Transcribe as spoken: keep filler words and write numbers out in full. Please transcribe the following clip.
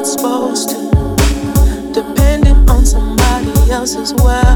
it's supposed to. Dependent on somebody else as well.